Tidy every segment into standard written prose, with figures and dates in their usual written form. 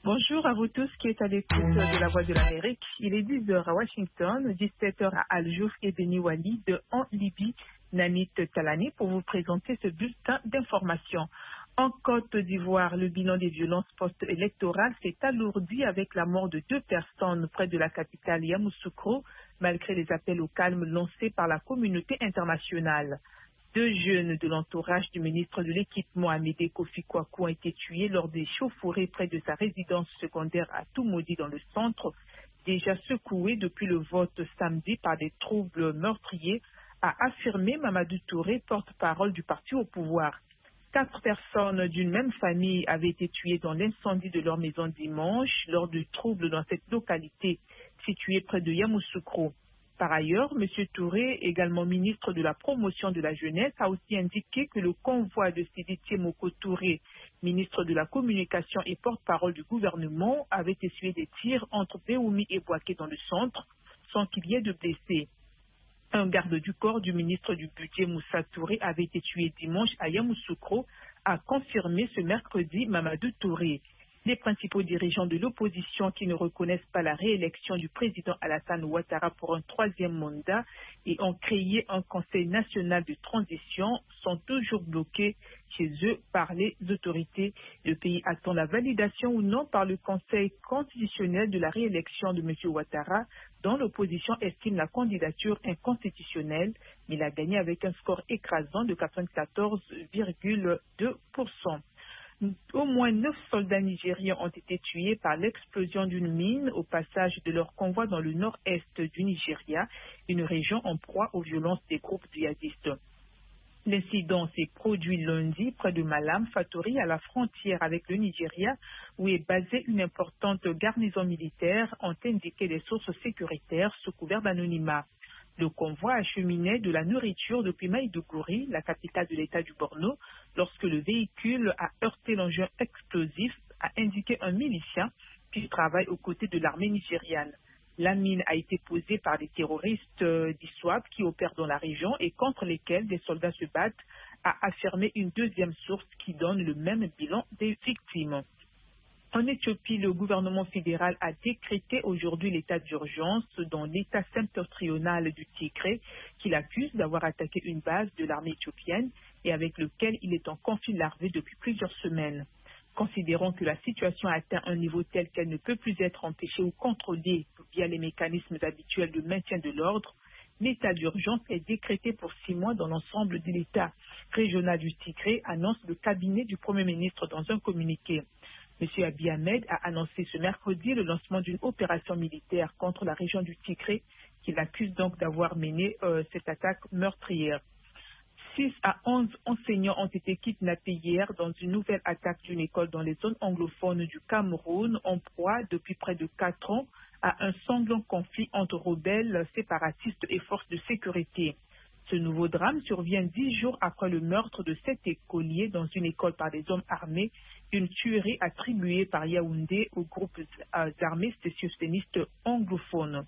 Bonjour à vous tous qui êtes à l'écoute de la Voix de l'Amérique. Il est 10 heures à Washington, 17 heures à Al-Jouf et Beni Walid en Libye, Nanit Talani, pour vous présenter ce bulletin d'information. En Côte d'Ivoire, le bilan des violences post-électorales s'est alourdi avec la mort de 2 personnes près de la capitale Yamoussoukro, malgré les appels au calme lancés par la communauté internationale. 2 jeunes de l'entourage du ministre de l'Équipement Amédée Kofi Kwaku ont été tués lors des chauffourées près de sa résidence secondaire à Toumoudi dans le centre, déjà secoué depuis le vote samedi par des troubles meurtriers, a affirmé Mamadou Touré, porte-parole du parti au pouvoir. 4 personnes d'une même famille avaient été tuées dans l'incendie de leur maison dimanche lors de troubles dans cette localité située près de Yamoussoukro. Par ailleurs, M. Touré, également ministre de la Promotion de la Jeunesse, a aussi indiqué que le convoi de Siditi Moko Touré, ministre de la Communication et porte-parole du gouvernement, avait essuyé des tirs entre Béoumi et Bouaké dans le centre, sans qu'il y ait de blessés. Un garde du corps du ministre du Budget Moussa Touré avait été tué dimanche à Yamoussoukro, a confirmé ce mercredi Mamadou Touré. Les principaux dirigeants de l'opposition qui ne reconnaissent pas la réélection du président Alassane Ouattara pour un 3e mandat et ont créé un conseil national de transition sont toujours bloqués chez eux par les autorités. Le pays attend la validation ou non par le conseil constitutionnel de la réélection de M. Ouattara, dont l'opposition estime la candidature inconstitutionnelle, mais il a gagné avec un score écrasant de 94,2%. Au moins 9 soldats nigériens ont été tués par l'explosion d'une mine au passage de leur convoi dans le nord-est du Nigeria, une région en proie aux violences des groupes djihadistes. L'incident s'est produit lundi près de Malam Fatori, à la frontière avec le Nigeria, où est basée une importante garnison militaire, ont indiqué des sources sécuritaires sous couvert d'anonymat. Le convoi acheminait de la nourriture depuis Maïdougouri, la capitale de l'État du Borno, lorsque le véhicule a heurté l'engin explosif, a indiqué un milicien qui travaille aux côtés de l'armée nigériane. La mine a été posée par des terroristes d'ISWAP qui opèrent dans la région et contre lesquels des soldats se battent, a affirmé une deuxième source qui donne le même bilan des victimes. En Éthiopie, le gouvernement fédéral a décrété aujourd'hui l'état d'urgence dans l'état septentrional du Tigré, qu'il accuse d'avoir attaqué une base de l'armée éthiopienne et avec lequel il est en conflit larvé depuis plusieurs semaines. Considérant que la situation a atteint un niveau tel qu'elle ne peut plus être empêchée ou contrôlée via les mécanismes habituels de maintien de l'ordre, l'état d'urgence est décrété pour 6 mois dans l'ensemble de l'état régional du Tigré, annonce le cabinet du Premier ministre dans un communiqué. M. Abiy Ahmed a annoncé ce mercredi le lancement d'une opération militaire contre la région du Tigré, qu'il accuse donc d'avoir mené cette attaque meurtrière. 6 à 11 enseignants ont été kidnappés hier dans une nouvelle attaque d'une école dans les zones anglophones du Cameroun, en proie depuis près de 4 ans à un sanglant conflit entre rebelles, séparatistes et forces de sécurité. Ce nouveau drame survient 10 jours après le meurtre de 7 écoliers dans une école par des hommes armés, une tuerie attribuée par Yaoundé aux groupes armés sécessionnistes anglophones.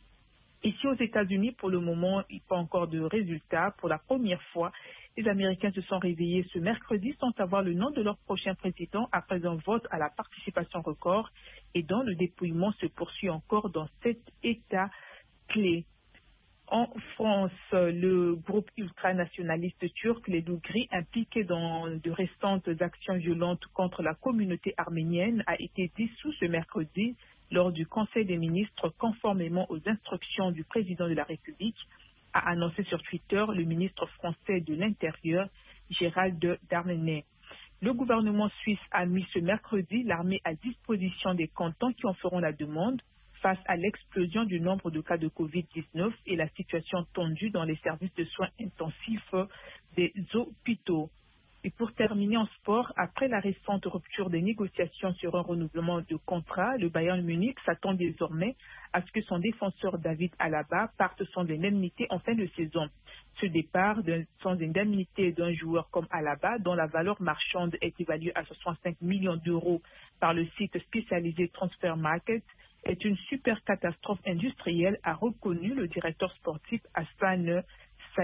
Ici aux États-Unis, pour le moment, il n'y a pas encore de résultats. Pour la première fois, les Américains se sont réveillés ce mercredi sans savoir le nom de leur prochain président après un vote à la participation record et dont le dépouillement se poursuit encore dans 7 États clés. En France, le groupe ultranationaliste turc, les Dougri, impliqué dans de récentes actions violentes contre la communauté arménienne, a été dissous ce mercredi lors du Conseil des ministres conformément aux instructions du président de la République, a annoncé sur Twitter le ministre français de l'Intérieur, Gérald Darmanin. Le gouvernement suisse a mis ce mercredi l'armée à disposition des cantons qui en feront la demande face à l'explosion du nombre de cas de Covid-19 et la situation tendue dans les services de soins intensifs des hôpitaux. Et pour terminer en sport, après la récente rupture des négociations sur un renouvellement de contrat, le Bayern Munich s'attend désormais à ce que son défenseur David Alaba parte sans indemnité en fin de saison. Ce départ sans indemnité d'un joueur comme Alaba, dont la valeur marchande est évaluée à 65 millions d'euros par le site spécialisé Transfer Market, est une super catastrophe industrielle, a reconnu le directeur sportif Hassan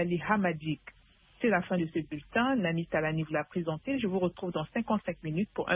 Salihamadik. C'est la fin de ce bulletin. Nani Talani vous l'a présenté. Je vous retrouve dans 55 minutes pour un